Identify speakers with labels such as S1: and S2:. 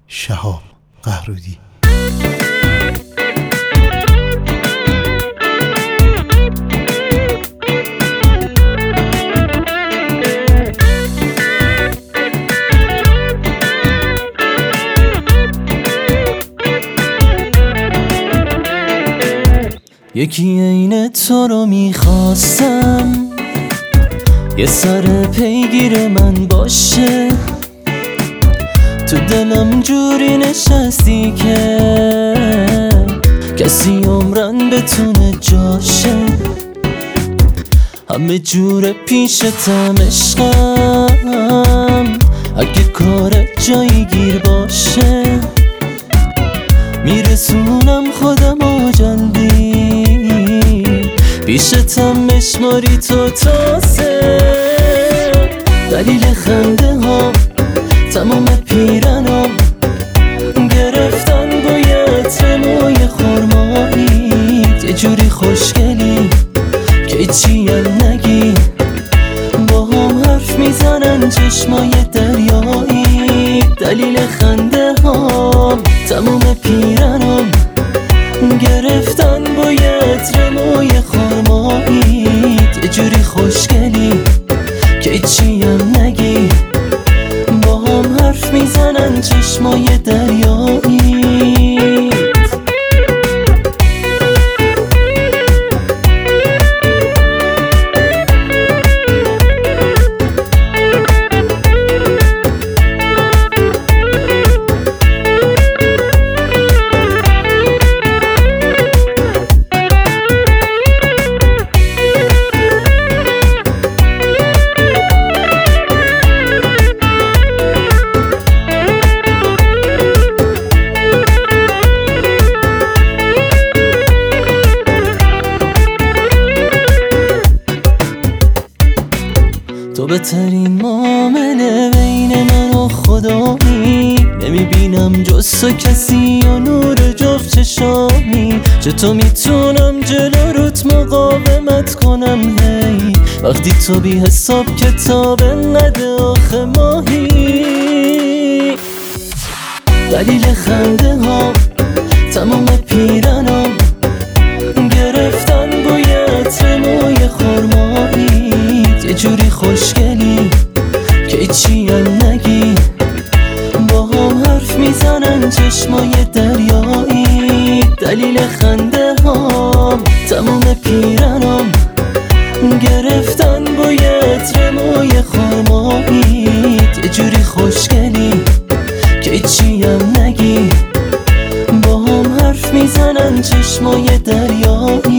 S1: شهاب قهرودی.
S2: یکی عین تو رو میخواستم، یه سر پیگیر من باشه، تو دلم جوری نشستی که کسی عمرن بتونه جاشه. همه جور پیشتم عشقم، اگه کار جایی گیر باشه میرسونم خودم و جلدی، پیشتم بشماری تو تاسه. دلیل خنده ها تمام پیرنم گرفتن بوی عطر موی خرماییت، یه جوری خوشگلی که چیم نگی، با هم حرف میزنن چشمای دریایی. دلیل خنده ها تمام پیرنم گرفتن بوی عطر موی خرماییت، یه جوری خوشگلی که چیم نگی، با هم حرف میزنن چشمای دریایی. تو بهترین معامله بین من و خدایی، نمیبینم جز تو کسی و نور جفت چشامی. چطور میتونم جلو روت مقاومت کنم هی، وقتی تو بی حساب کتاب نده آخه ماهی. دلیل خنده ها تمام پیرنم گرفتن بوی عطر موی خرماییت، یه جوری خوشگلی که چیم نگی، با هم حرف میزنن چشمای دریایی. دلیل خنده ها تمام پیرنم گرفتن بوی عطر موی خرماییت، یه جوری خوشگلی که چیم نگی، با هم حرف میزنن چشمای دریایی.